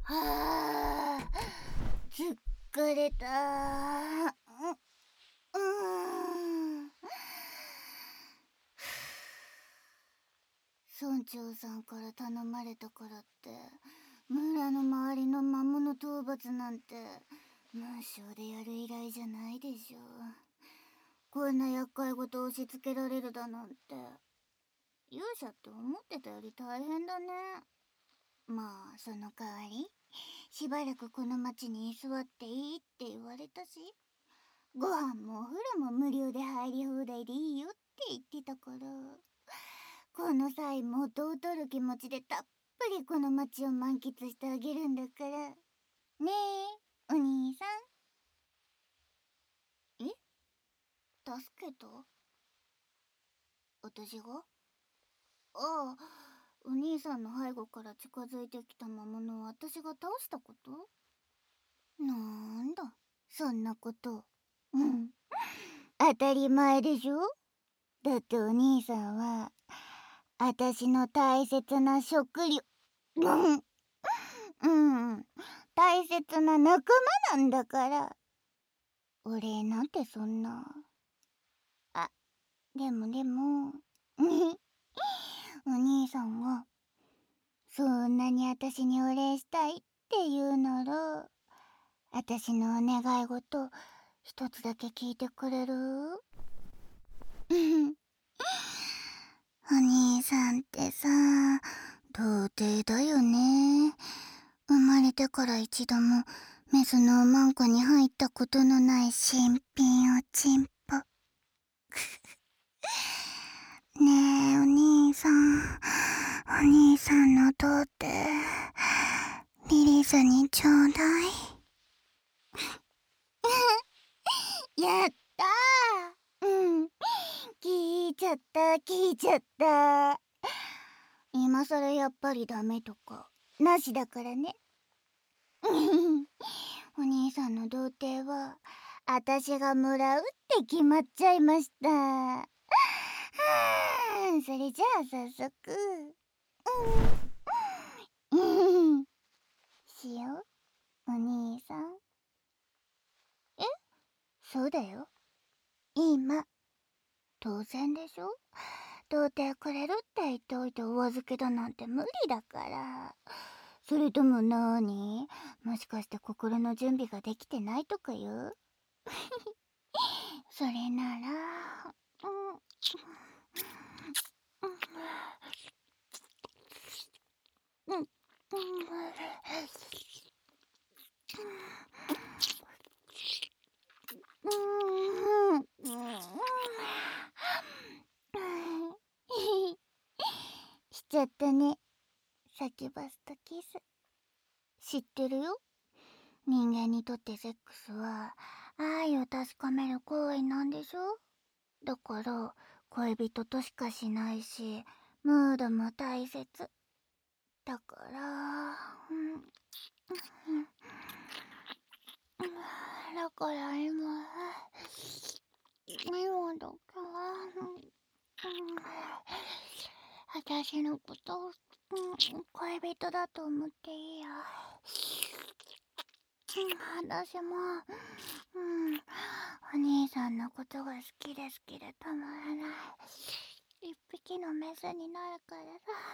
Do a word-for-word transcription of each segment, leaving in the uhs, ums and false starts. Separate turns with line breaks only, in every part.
はあ、疲れた。う、うーん。村長さんから頼まれたからって村の周りの魔物討伐なんて無償でやる依頼じゃないでしょ。こんな厄介事押し付けられるだなんて勇者って思ってたより大変だね。まあその代わりしばらくこの町に居座っていいって言われたし、ご飯もお風呂も無料で入り放題でいいよって言ってたから、この際元を取る気持ちでたっぷりこの街を満喫してあげるんだから。ねえ、お兄さん。え、助けた？私が？ああ、お兄さんの背後から近づいてきた魔物を私が倒したこと？なんだ、そんなこと。うん。当たり前でしょ？だってお兄さんは、私の大切な食料、うん、うん、大切な仲間なんだから。お礼なんてそんな。あ、でもでも、お兄さんが、そんなに私にお礼したいって言うなら、私のお願い事、一つだけ聞いてくれる？お兄さんってさ、童貞だよね。生まれてから一度もメスのおまんこに入ったことのない新品おちんぽ。ねえお兄さん、お兄さんの童貞リリーさんにちょうだい。やったー。うん、聞いちゃった聞いちゃった。今さらやっぱりダメとかなしだからね。お兄さんの童貞は私がもらうって決まっちゃいました。はあ、それじゃあ早速、うん、しよう、お兄さん。え、そうだよ。今、当然でしょ？童貞くれるって言っておいてお預けだなんて無理だから。それともなーに？もしかして心の準備ができてないとか言う？それなら、うん、うん、うん、うん、しちゃったね。サキュバスとキス。知ってるよ。人間にとってセックスは愛を確かめる行為なんでしょ？だから恋人としかしないし、ムードも大切だから、うん、うん、だから今今だけは、うん、私のことを、うん、恋人だと思っていいよ。私も、うん、お兄さんのことが好きで好きでたまらない。一匹のメスになるから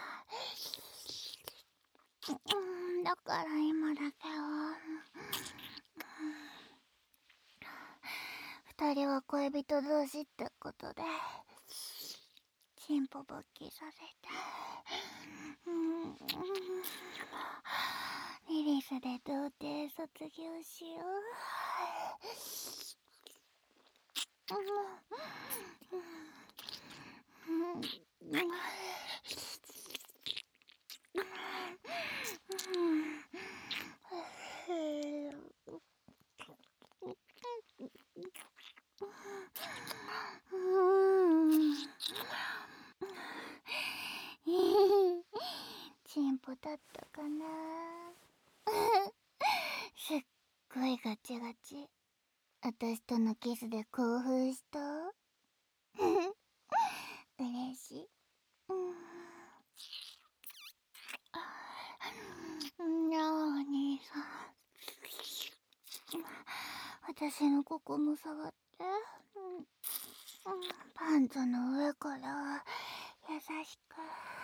さ。うん、だから今だけは、二人は恋人同士ってことで、チンポ勃起させて、うん、リリスで童貞卒業しよう。うん、うん、チンポだったかな。すっごいガチガチ。私とのキスで興奮した？嬉しい。うん、なーに私のここも触って、うんうん、パンツの上から優しく、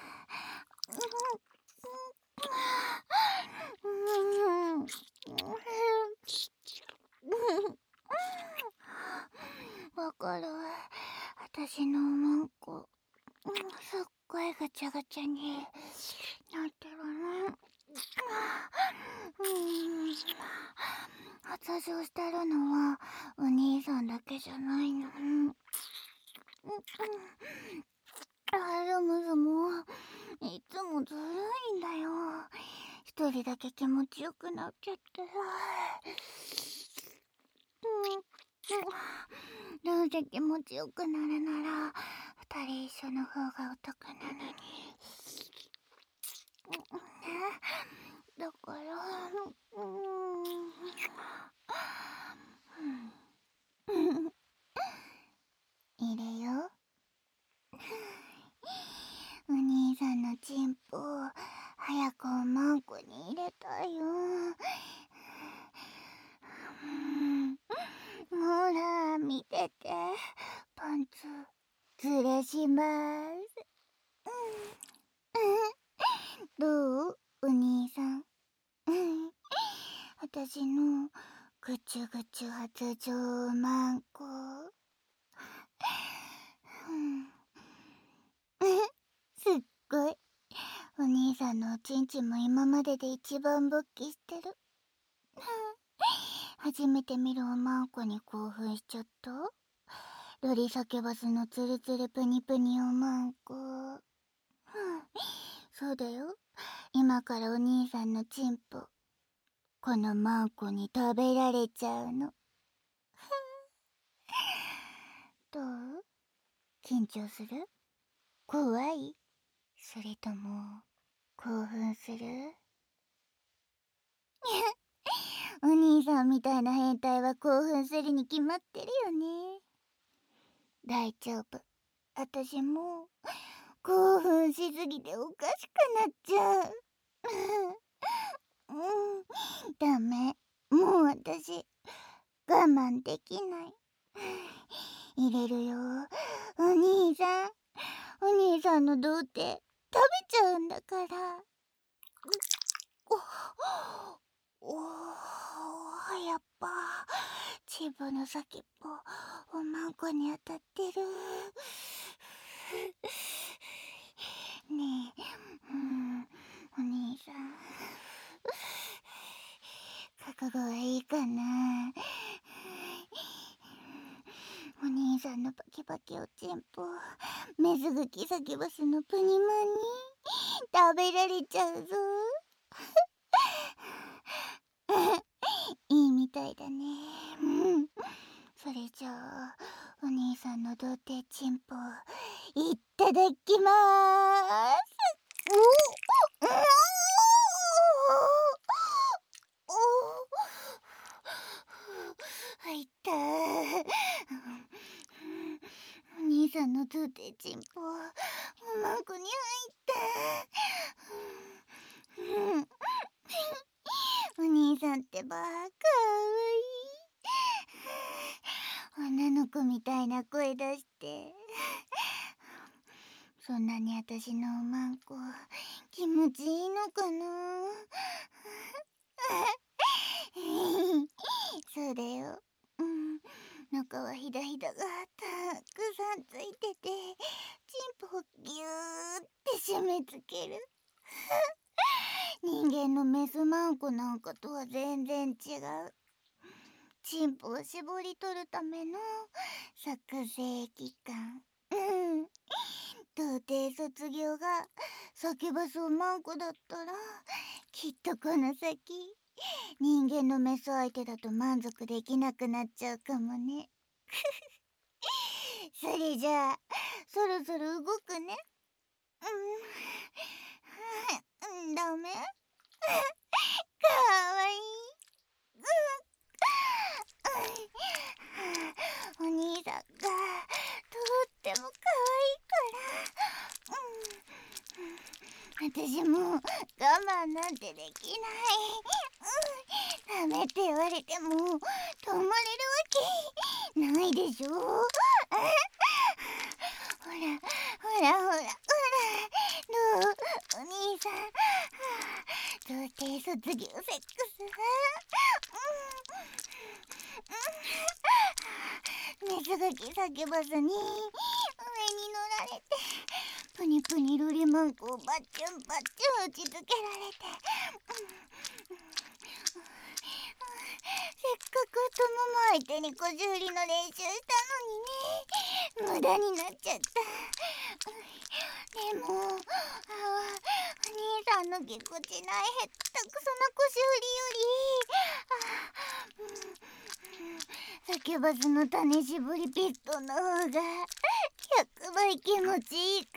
うんうんうん、わかる。私のおまんこ、すっごいガチャガチャになってるの。うん、発情してるのはお兄さんだけじゃないの。あ、でもでもいつもずるいんだよ。一人だけ気持ちよくなっちゃってさ。うん、どうせ気持ちよくなるなら二人一緒の方がお得なのに。ね、だから、うん、入れよ。お兄さんのチンポ早くおまんこに入れたいよ。ほら見てて、パンツずれします。どうお兄さん。私のぐちゅぐちゅ発情マンコ。すっごい。お兄さんのおちんちんも今までで一番勃起してる。初めて見るおまんこに興奮しちゃった。ロリサケバスのツルツルプニプニおまんこ。そうだよ。今からお兄さんのチンポこのマンコに食べられちゃうの。どう？緊張する？怖い？それとも興奮する？お兄さんみたいな変態は興奮するに決まってるよね。大丈夫。私も興奮しすぎておかしくなっちゃう。うん、ダメ。もう私我慢できない。入れるよ。お兄さん。お兄さんの童貞食べちゃうんだから。おお、やっぱチブの先っぽおまんこに当たってる。ねえ、うん、お兄さん覚悟はいいかな。お兄さんのパキパキおちんぽ水ぐきサキバスのプニマンに食べられちゃうぞ。いいみたいだね。うん。それじゃあお兄さんの童貞チンポいっただきまーす。おおおおいったー。お兄さんの童貞チンポおまんこに入った。お兄さんってばかわいい。女の子みたいな声出してそんなに私のおまんこ気持ちいいのかな。そうだよ。うん、中はひだひだがたくさんついててチンポをギューって締め付ける。人間のメスマンコなんかとは全然違う。チンポを絞り取るための作成期間。うん。童貞卒業がサキバスおまんこだったらきっとこの先人間のメス相手だと満足できなくなっちゃうかもね。それじゃあそろそろ動くね。うん、ダメ？かわいい。お兄さんがとってもかわいいから、うん、私も慢なんてできない。うん、ダメって言われても止まれるわけないでしょ。ほらほらほらほら、どうお兄さん、童貞卒業セックス。水がき叫ばずに上に乗られて、プニプニルリマンコをバッチュンバッチュン打ちつけられて、せっかく太もも相手に小十里の練習したのにね、無駄になっちゃった。でも、あお兄さんのぎこちないへったくそな腰振りより、あ、酒バスの種絞りピストンの方がひゃくばい気持ちいいから、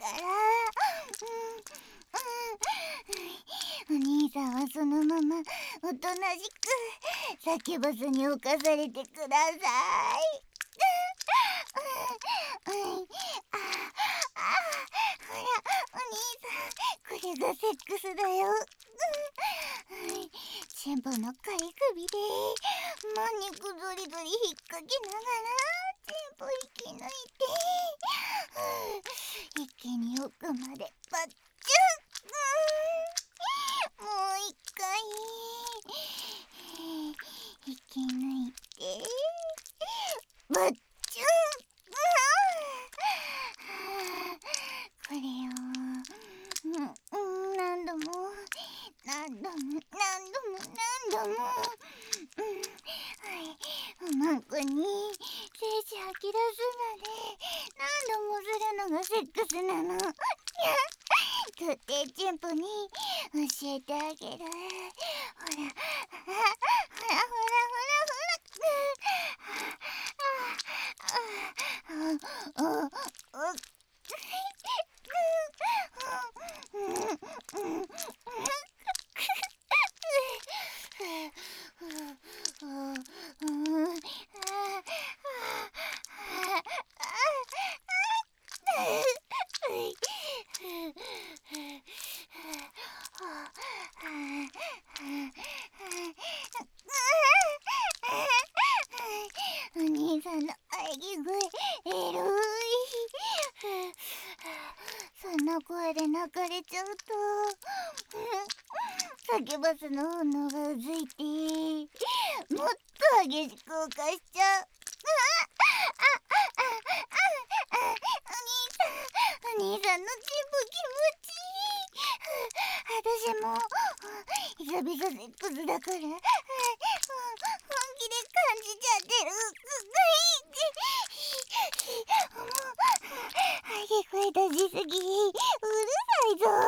うんうん、お兄さんはそのままおとなしく酒バスに侵されてください。うんうん、ああ、ほらお兄さん、これがセックスだよ。うん、チンポのかい首でまん肉ゾリゾリ引っ掛けながらチンポ引き抜いて、うん、一気に奥までバッチュン、うん、もう一回引き抜いてバッチュン、これを、うんうん、何度も何度も何度も何度も、うん、はい、うまんこに精子吐き出すまで何度もするのがセックスなの。とってチンポに教えてあげる。ほらほらほらほらほら、あああああああ、お兄さんの喘ぎ声エロい。そんな声で泣かれちゃうと、酒バスの炎がうずいてもっと激しく動かしちゃう。お兄さん、お兄さんのチンポ気持ちいい。私も久々セックスだから、本気で感じちゃってる。聞こえ出しすぎ、うるさいぞ。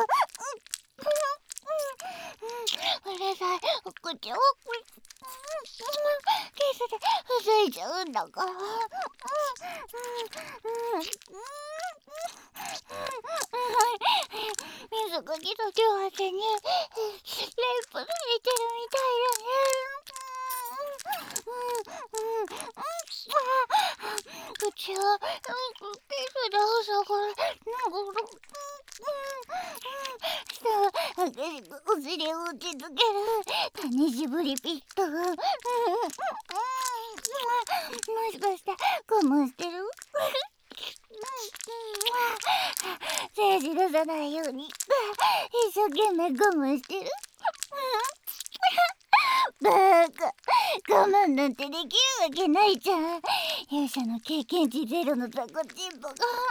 うるさい、お口をキスで防いじゃうんだから。水かきと両手にレイプされてるみたいだね。口はキスで塞がれながら、下は激しくお尻を打ちつける種絞りピストル。もしかして我慢してる？静止出さないように一生懸命我慢してる。バカ、我慢なんてできるわけないじゃん。勇者の経験値ゼロの雑魚チンポが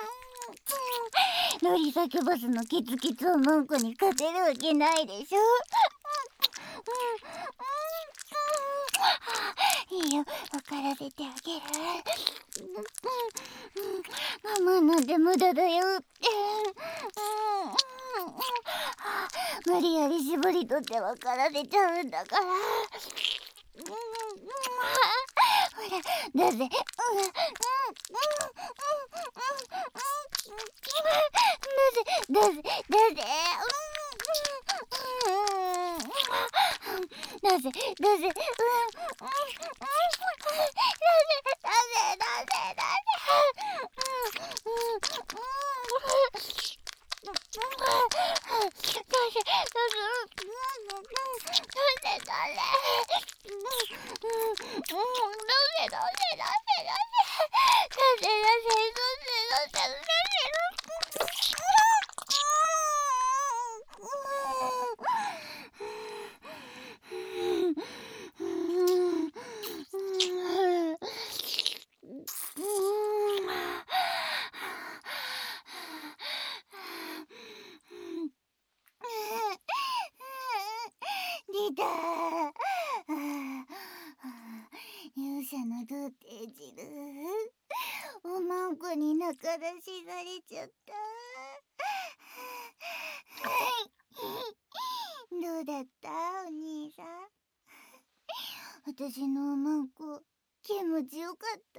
乗り先バスのキツキツを文句に勝てるわけないでしょ。いいよ、分からせてあげる。我慢なんて無駄だよって。無理やり絞り取って分からせちゃうんだから。ほら、出せ。出せ、出せ、出せ。出せ、出せ、うん、出せ、出せ、出せ、出せ、出せ、 リタ勇者のドって演じるおまんこに仲出しされちゃった。どうだったお兄さん。私のおまんこ気持ちよかった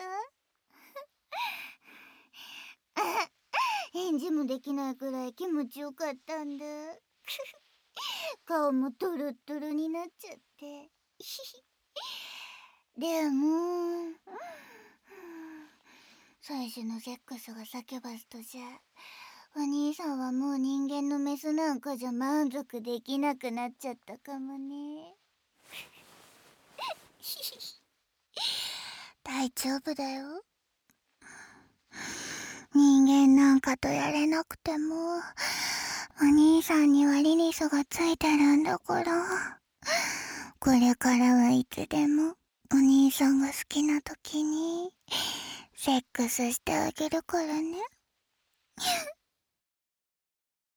返事もできないくらい気持ちよかったんだ顔もトロットロになっちゃってでも最初のセックスが叫ばすとじゃお兄さんはもう人間のメスなんかじゃ満足できなくなっちゃったかもね大丈夫だよ。人間なんかとやれなくてもお兄さんにはリリスがついてるんだからこれからはいつでもお兄さんが好きな時にセックスしてあげるからね